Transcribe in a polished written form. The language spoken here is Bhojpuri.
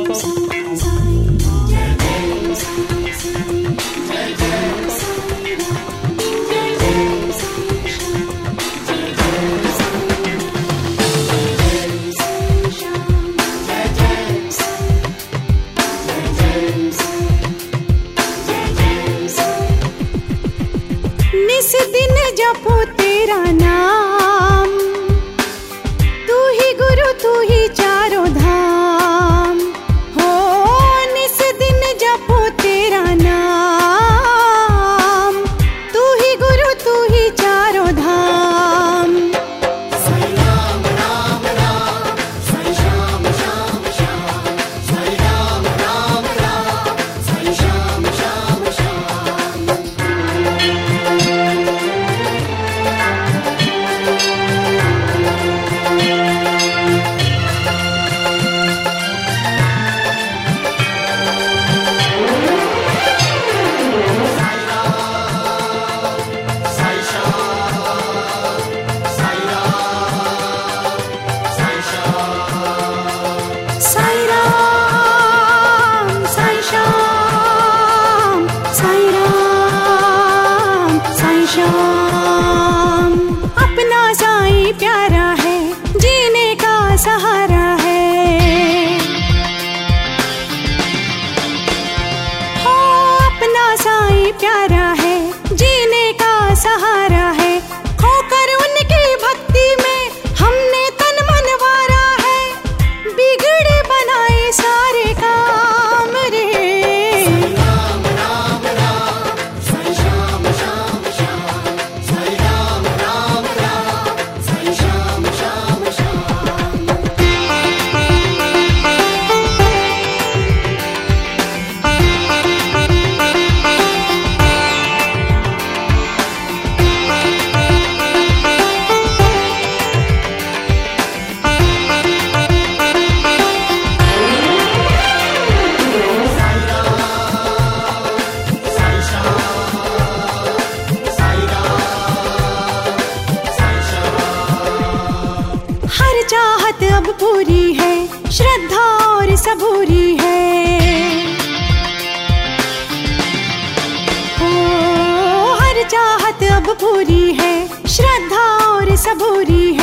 निस दिन जपो तेरा नाम, तू ही गुरु तू ही चारों धाम। हो निस दिन जपो तेरा नाम, तू ही गुरु तू ही चारों धाम। साई राम राम राम, साई श्याम श्याम श्याम, साई राम राम राम, साई श्याम श्याम श्याम। साई राम साई श्याम, साई राम साई श्याम। अपना साई प्यारा है, जीने का सहारा है। हो अपना साई प्यारा है, जीने का सहारा है। खोकर उनकी भक्ति में हमने तन मन वारा है, बिगड़े बनाए सारे काम रे। राम राम राम, साई श्याम श्याम श्याम, साई राम राम राम, साई श्याम श्याम श्याम। हर चाहत अब पूरी है, श्रद्धा और सबूरी है। ओ हर चाहत अब पूरी है, श्रद्धा और सबूरी है।